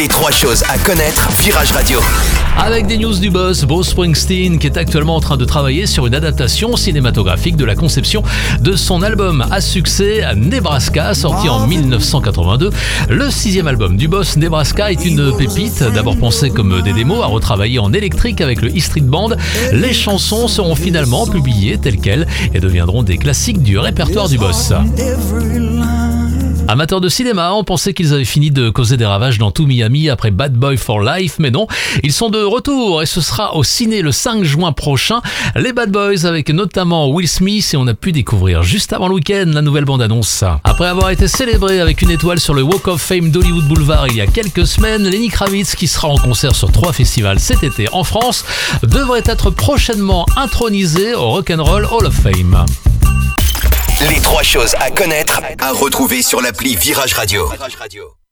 Les 3 choses à connaître, Virage Radio. Avec des news du boss, Bruce Springsteen, qui est actuellement en train de travailler sur une adaptation cinématographique de la conception de son album à succès Nebraska, sorti en 1982. Le 6e album du boss, Nebraska, est une pépite, d'abord pensée comme des démos à retravailler en électrique avec le E Street Band. Les chansons seront finalement publiées telles quelles et deviendront des classiques du répertoire du boss. Amateurs de cinéma, on pensait qu'ils avaient fini de causer des ravages dans tout Miami après Bad Boy for Life, mais non, ils sont de retour et ce sera au ciné le 5 juin prochain. Les Bad Boys avec notamment Will Smith, et on a pu découvrir juste avant le week-end la nouvelle bande-annonce. Après avoir été célébré avec une étoile sur le Walk of Fame d'Hollywood Boulevard il y a quelques semaines, Lenny Kravitz, qui sera en concert sur 3 festivals cet été en France, devrait être prochainement intronisé au Rock'n'Roll Hall of Fame. Les 3 choses à connaître, à retrouver sur l'appli Virage Radio.